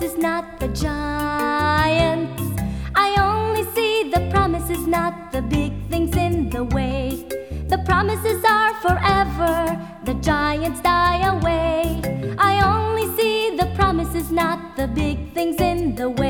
promises, not the giants. I only see the promises, not the big things in the way. The promises are forever, the giants die away. I only see the promises, not the big things in the way.